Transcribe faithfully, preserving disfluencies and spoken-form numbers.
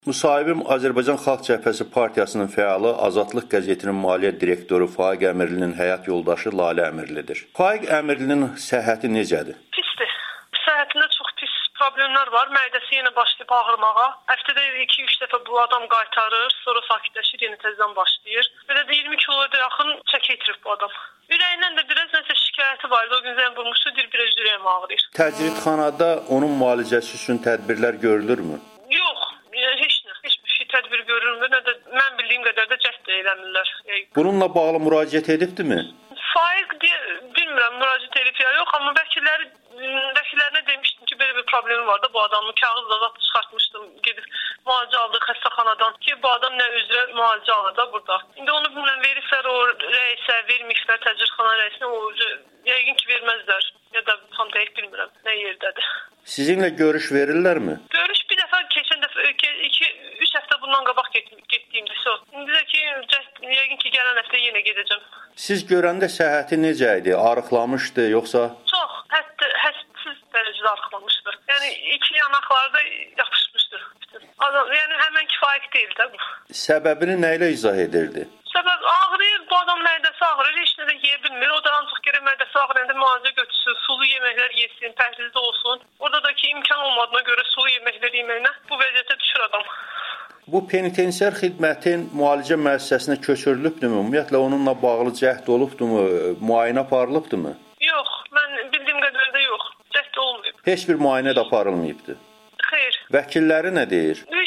Müsahibim Azərbaycan Xalq Cəbhəsi Partiyasının fəalı, Azadlıq qəzetinin maliyyə direktoru Faiq Əmirlinin həyat yoldaşı Lalə Əmirlidir. Faiq Əmirlinin səhhəti necədir? Pisdir. Səhhətində çox pis problemlər var. Mədəsi yenə başlayıb ağrımağa. Həftədə iki üç dəfə bu adam qaytarır, sonra sakitləşir, yenə təzədən başlayır. Belə də iyirmi kiloya yaxın çəki itirib bu adam. Ürəyindən də biraz nəsə şikayəti vardı. O gün zəng vurmuşdu, deyir biraz ürəyim ağrıyır. Təcridxanada onun müalicəsi üçün tədbirlər görülürmü? Yox, heç nə. Heç bir şey tədbir görülmür. Nə də mən bildiyim qədər də cəhd də eləmirlər. Bununla bağlı müraciət edibdimi? Faiq deyə bilmirəm müraciət edib ya yox, amma vəkilləri vəkillərinə demişdim ki, belə bir problemi var da bu adamın kağızla zat çıxartmışdım, gedib müalicə aldığı xəstəxanadan ki, bu adam nə üzrə müalicə alır da burada. İndi onu bilmirəm veriblər o rəisə, vermişlər təcridxana rəisinə, o yəqin ki verməzlər ya da tam dəqiq bilmirəm nə yerdədir. Sizinlə görüş verirlərmi? Görüş bir dəfə keçən dəfə iki üç həftə bundan qabaq getdiyimdə so. İndi də ki yəqin ki gələn həftə yenə gedəcəm. Siz görəndə səhhəti necə idi? Arıqlamışdı yoxsa? Çox, hətta hədsiz dərəcədə arıqlamışdı. Yəni iki yanaqlarda yapışmışdı. Adam, yəni həmən kifayət deyil də bu. Səbəbini nə ilə izah edirdi? Səbəb ağrıyır, bu adam mədəsi ağrıyır, heç nə də yeyə bilmir. O da ancaq gərək mədəsi ağrıyanda müalicə götürsün, sulu yeməklər yesin, pəhrizdə olsun. Orada da ki imkan olmadığına görə sulu yeməklər yeməyinə bu vəziyyətə düşür adam. Bu penitensiar xidmətin müalicə müəssisəsinə köçürülübdümü? Ümumiyyətlə onunla bağlı cəhd olubdumu? Müayinə aparılıbdımı? Yox, mən bildiyim qədərdə yox. Cəhd olmayıb. Heç bir müayinə də aparılmayıbdı. Xeyr. Vəkilləri nə deyir?